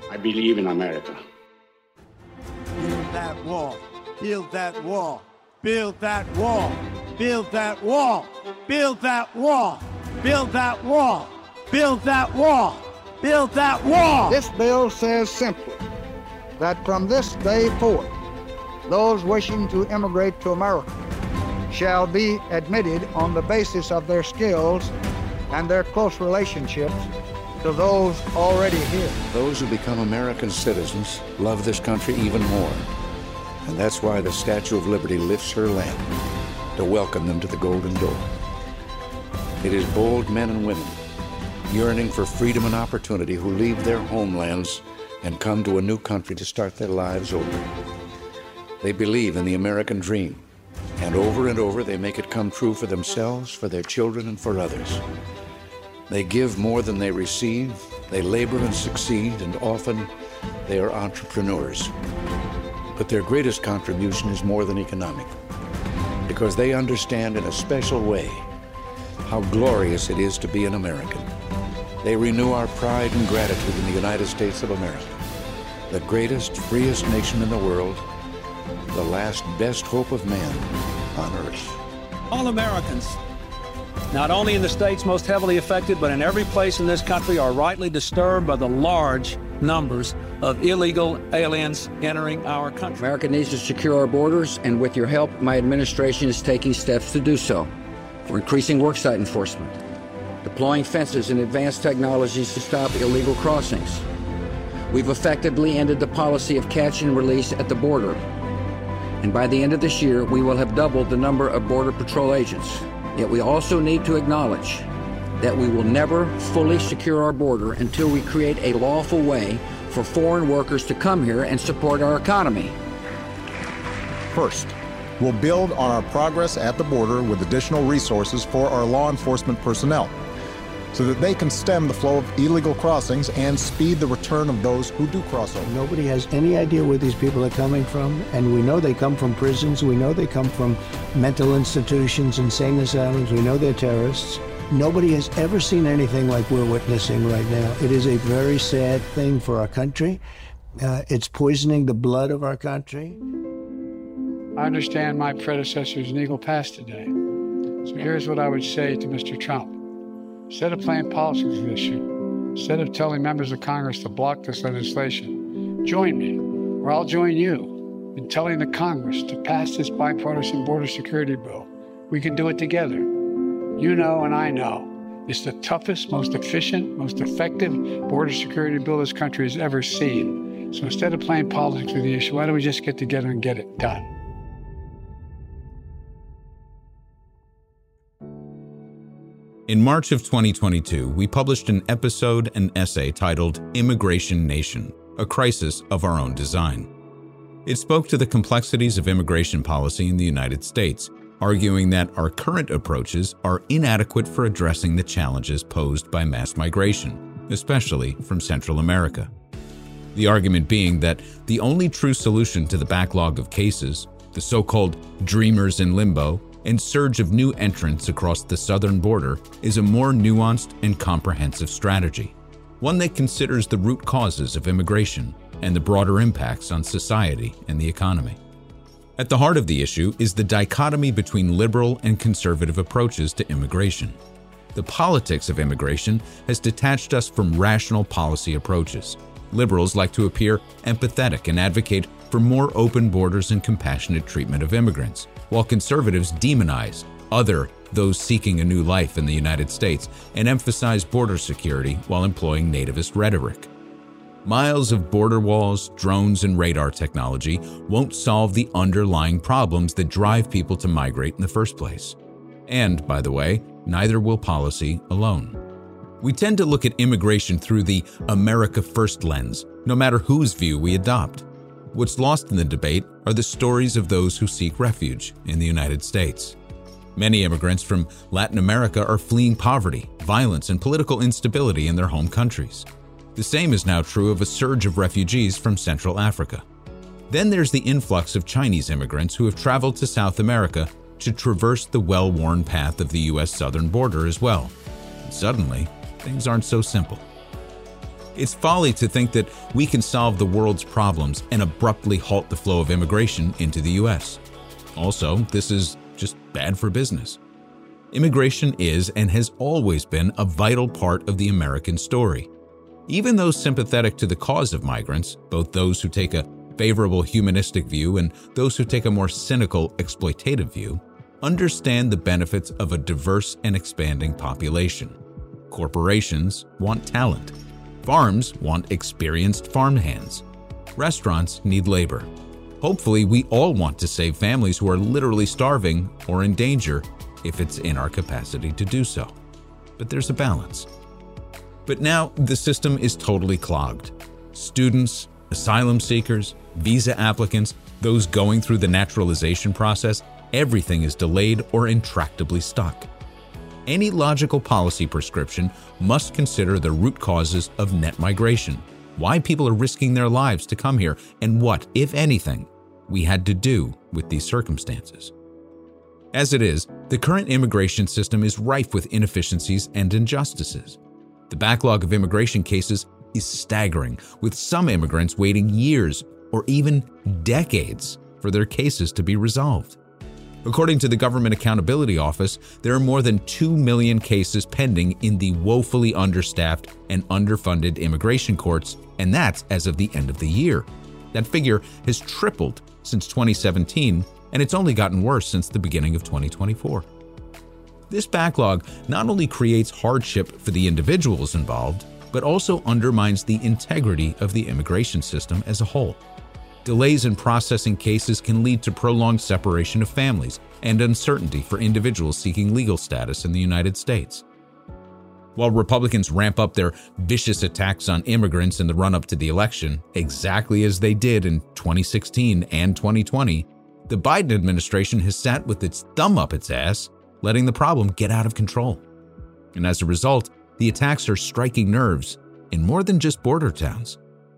I believe in America. Build that wall. Build that wall. Build that wall. Build that wall. Build that wall. Build that wall. Build that wall. Build that wall. This bill says simply that from this day forth, those wishing to immigrate to America shall be admitted on the basis of their skills and their close relationships to those already here. Those who become American citizens love this country even more. And that's why the Statue of Liberty lifts her lamp to welcome them to the Golden Door. It is bold men and women yearning for freedom and opportunity who leave their homelands and come to a new country to start their lives over. They believe in the American dream, and over they make it come true for themselves, for their children, and for others. They give more than they receive, they labor and succeed, and often they are entrepreneurs. But their greatest contribution is more than economic, because they understand in a special way how glorious it is to be an American. They renew our pride and gratitude in the United States of America, the greatest, freest nation in the world, the last best hope of man on earth. All Americans, not only in the states most heavily affected, but in every place in this country, are rightly disturbed by the large numbers of illegal aliens entering our country. America needs to secure our borders, and with your help, my administration is taking steps to do so. We're increasing worksite enforcement, deploying fences and advanced technologies to stop illegal crossings. We've effectively ended the policy of catch and release at the border. And by the end of this year, we will have doubled the number of Border Patrol agents. Yet we also need to acknowledge that we will never fully secure our border until we create a lawful way for foreign workers to come here and support our economy. First, we'll build on our progress at the border with additional resources for our law enforcement personnel, so that they can stem the flow of illegal crossings and speed the return of those who do cross over. Nobody has any idea where these people are coming from, and we know they come from prisons, we know they come from mental institutions, insane asylums, we know they're terrorists. Nobody has ever seen anything like we're witnessing right now. It is a very sad thing for our country. It's poisoning the blood of our country. I understand my predecessor's legal past today. So here's what I would say to Mr. Trump. Instead of playing politics with this issue, instead of telling members of Congress to block this legislation, join me, or I'll join you in telling the Congress to pass this bipartisan border security bill. We can do it together. You know and I know it's the toughest, most efficient, most effective border security bill this country has ever seen. So instead of playing politics with the issue, why don't we just get together and get it done? In March of 2022, we published an episode and essay titled Immigration Nation, a Crisis of Our Own Design. It spoke to the complexities of immigration policy in the United States, arguing that our current approaches are inadequate for addressing the challenges posed by mass migration, especially from Central America. The argument being that the only true solution to the backlog of cases, the so-called dreamers in limbo, and surge of new entrants across the southern border is a more nuanced and comprehensive strategy, one that considers the root causes of immigration and the broader impacts on society and the economy. At the heart of the issue is the dichotomy between liberal and conservative approaches to immigration. The politics of immigration has detached us from rational policy approaches. Liberals like to appear empathetic and advocate for more open borders and compassionate treatment of immigrants, while conservatives demonize those seeking a new life in the United States and emphasize border security while employing nativist rhetoric. Miles of border walls, drones, and radar technology won't solve the underlying problems that drive people to migrate in the first place. And, by the way, neither will policy alone. We tend to look at immigration through the America First lens, no matter whose view we adopt. What's lost in the debate are the stories of those who seek refuge in the United States. Many immigrants from Latin America are fleeing poverty, violence, and political instability in their home countries. The same is now true of a surge of refugees from Central Africa. Then there's the influx of Chinese immigrants who have traveled to South America to traverse the well-worn path of the U.S. southern border as well. And suddenly, things aren't so simple. It's folly to think that we can solve the world's problems and abruptly halt the flow of immigration into the U.S. Also, this is just bad for business. Immigration is and has always been a vital part of the American story. Even those sympathetic to the cause of migrants, both those who take a favorable humanistic view and those who take a more cynical, exploitative view, understand the benefits of a diverse and expanding population. Corporations want talent. Farms want experienced farmhands. Restaurants need labor. Hopefully, we all want to save families who are literally starving or in danger if it's in our capacity to do so. But there's a balance. But now the system is totally clogged. Students, asylum seekers, visa applicants, those going through the naturalization process, everything is delayed or intractably stuck. Any logical policy prescription must consider the root causes of net migration, why people are risking their lives to come here, and what, if anything, we had to do with these circumstances. As it is, the current immigration system is rife with inefficiencies and injustices. The backlog of immigration cases is staggering, with some immigrants waiting years or even decades for their cases to be resolved. According to the Government Accountability Office, there are more than 2 million cases pending in the woefully understaffed and underfunded immigration courts, and that's as of the end of the year. That figure has tripled since 2017, and it's only gotten worse since the beginning of 2024. This backlog not only creates hardship for the individuals involved, but also undermines the integrity of the immigration system as a whole. Delays in processing cases can lead to prolonged separation of families and uncertainty for individuals seeking legal status in the United States. While Republicans ramp up their vicious attacks on immigrants in the run-up to the election, exactly as they did in 2016 and 2020, the Biden administration has sat with its thumb up its ass, letting the problem get out of control. And as a result, the attacks are striking nerves in more than just border towns.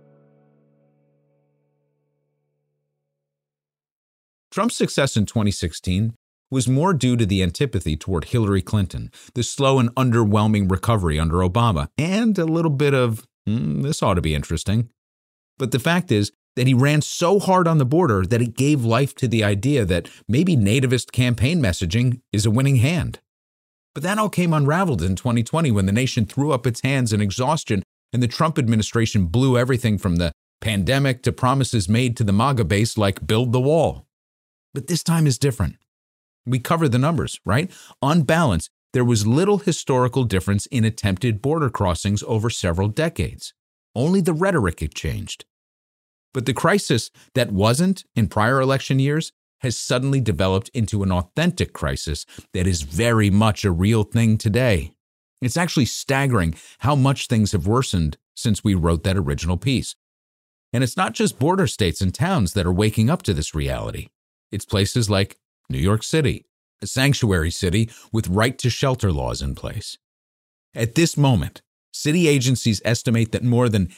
Trump's success in 2016 was more due to the antipathy toward Hillary Clinton, the slow and underwhelming recovery under Obama, and a little bit of, this ought to be interesting. But the fact is that he ran so hard on the border that it gave life to the idea that maybe nativist campaign messaging is a winning hand. But that all came unraveled in 2020 when the nation threw up its hands in exhaustion and the Trump administration blew everything from the pandemic to promises made to the MAGA base like build the wall. But this time is different. We covered the numbers, right? On balance, there was little historical difference in attempted border crossings over several decades. Only the rhetoric had changed. But the crisis that wasn't in prior election years has suddenly developed into an authentic crisis that is very much a real thing today. It's actually staggering how much things have worsened since we wrote that original piece. And it's not just border states and towns that are waking up to this reality. It's places like New York City, a sanctuary city with right-to-shelter laws in place. At this moment, city agencies estimate that more than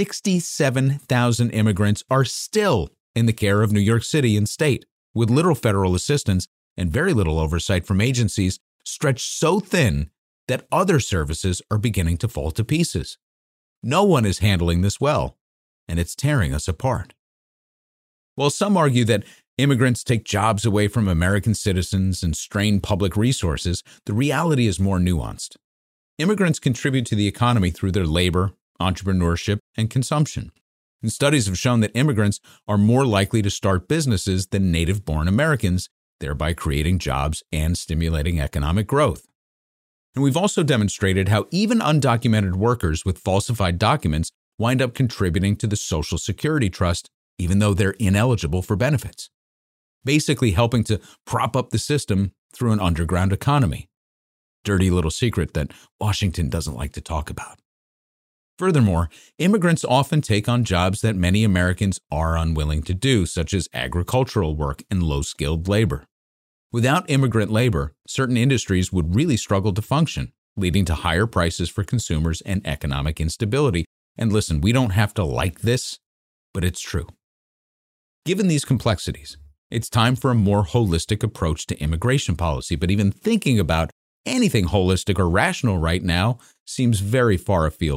67,000 immigrants are still in the care of New York City and state, with little federal assistance and very little oversight from agencies stretched so thin that other services are beginning to fall to pieces. No one is handling this well, and it's tearing us apart. While some argue that immigrants take jobs away from American citizens and strain public resources, the reality is more nuanced. Immigrants contribute to the economy through their labor, entrepreneurship, and consumption. And studies have shown that immigrants are more likely to start businesses than native-born Americans, thereby creating jobs and stimulating economic growth. And we've also demonstrated how even undocumented workers with falsified documents wind up contributing to the Social Security Trust, even though they're ineligible for benefits, basically helping to prop up the system through an underground economy. Dirty little secret that Washington doesn't like to talk about. Furthermore, immigrants often take on jobs that many Americans are unwilling to do, such as agricultural work and low-skilled labor. Without immigrant labor, certain industries would really struggle to function, leading to higher prices for consumers and economic instability. And listen, we don't have to like this, but it's true. Given these complexities, it's time for a more holistic approach to immigration policy, but even thinking about anything holistic or rational right now seems very far afield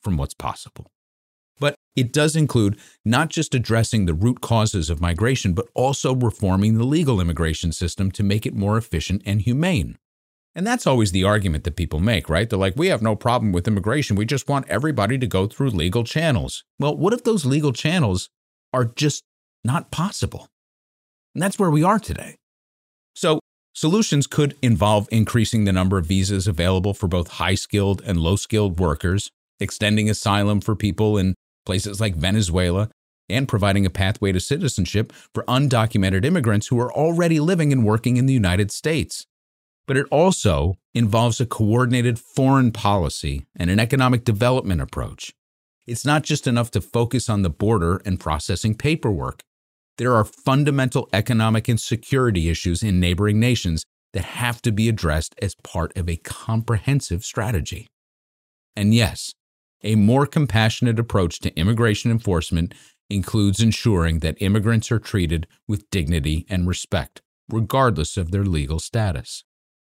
from what's possible. But it does include not just addressing the root causes of migration, but also reforming the legal immigration system to make it more efficient and humane. And that's always the argument that people make, right? They're like, we have no problem with immigration. We just want everybody to go through legal channels. Well, what if those legal channels are just not possible? And that's where we are today. So solutions could involve increasing the number of visas available for both high-skilled and low-skilled workers, extending asylum for people in places like Venezuela, and providing a pathway to citizenship for undocumented immigrants who are already living and working in the United States. But it also involves a coordinated foreign policy and an economic development approach. It's not just enough to focus on the border and processing paperwork. There are fundamental economic and security issues in neighboring nations that have to be addressed as part of a comprehensive strategy. And yes, a more compassionate approach to immigration enforcement includes ensuring that immigrants are treated with dignity and respect, regardless of their legal status.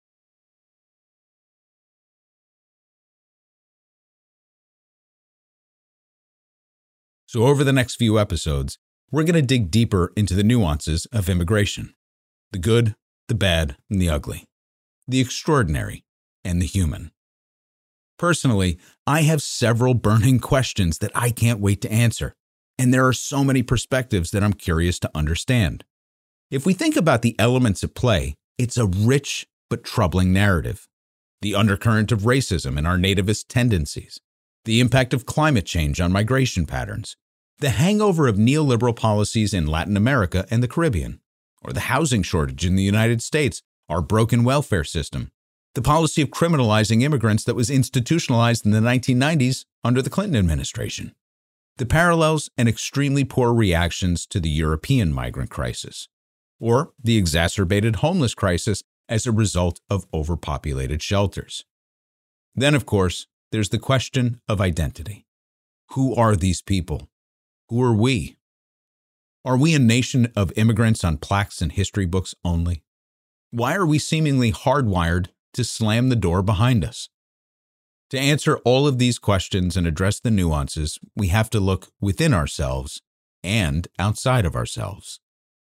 So over the next few episodes, we're going to dig deeper into the nuances of immigration. The good, the bad, and the ugly. The extraordinary, and the human. Personally, I have several burning questions that I can't wait to answer, and there are so many perspectives that I'm curious to understand. If we think about the elements at play, it's a rich but troubling narrative. The undercurrent of racism and our nativist tendencies, the impact of climate change on migration patterns, the hangover of neoliberal policies in Latin America and the Caribbean, or the housing shortage in the United States, our broken welfare system, the policy of criminalizing immigrants that was institutionalized in the 1990s under the Clinton administration, the parallels and extremely poor reactions to the European migrant crisis, or the exacerbated homeless crisis as a result of overpopulated shelters. Then, of course, there's the question of identity. Who are these people? Who are we? Are we a nation of immigrants on plaques and history books only? Why are we seemingly hardwired to slam the door behind us? To answer all of these questions and address the nuances, we have to look within ourselves and outside of ourselves.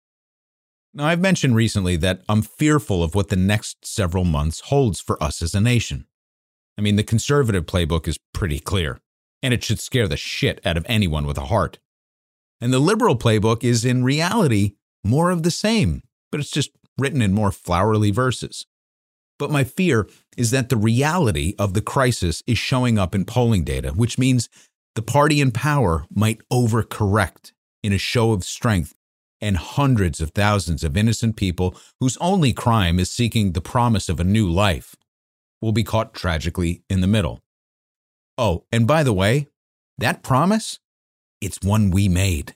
Now, I've mentioned recently that I'm fearful of what the next several months holds for us as a nation. I mean, the conservative playbook is pretty clear, and it should scare the shit out of anyone with a heart. And the liberal playbook is, in reality, more of the same, but it's just written in more flowery verses. But my fear is that the reality of the crisis is showing up in polling data, which means the party in power might overcorrect in a show of strength, and hundreds of thousands of innocent people whose only crime is seeking the promise of a new life will be caught tragically in the middle. Oh, and by the way, that promise, it's one we made.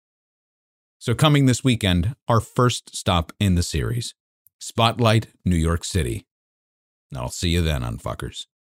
So coming this weekend, our first stop in the series, Spotlight, New York City. I'll see you then, unfuckers.